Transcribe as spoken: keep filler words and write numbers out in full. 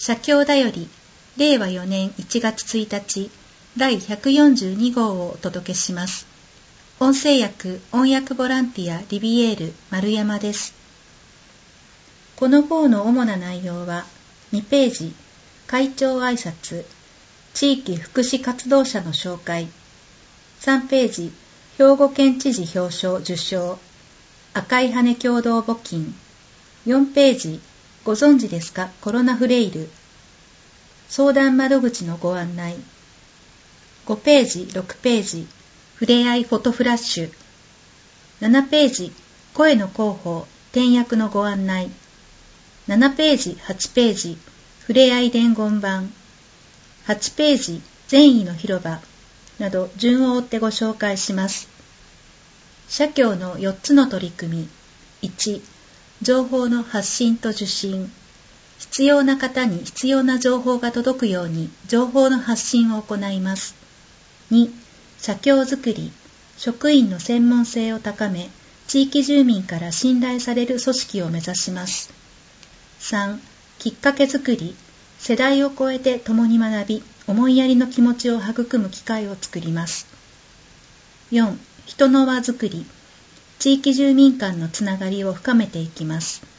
社協だよりれいわよねんいちがつついたちだいひゃくよんじゅうにごうをお届けします。音声訳音訳ボランティアリビエール丸山です。この号の主な内容はにページ会長挨拶、地域福祉活動者の紹介、さんページ兵庫県知事表彰受賞、赤い羽共同募金、よんページご存知ですかコロナフレイル、相談窓口のご案内、ごページろくページふれあいフォトフラッシュ、ななページ声の広報点訳のご案内、ななページはちページふれあい伝言板、はちページ善意の広場など順を追ってご紹介します。社協のよっつの取り組み。いち、情報の発信と受信。必要な方に必要な情報が届くように情報の発信を行います。に、社協づくり。職員の専門性を高め、地域住民から信頼される組織を目指します。さん、きっかけづくり。世代を超えて共に学び、思いやりの気持ちを育む機会を作ります。よん、人の輪づくり。地域住民間のつながりを深めていきます。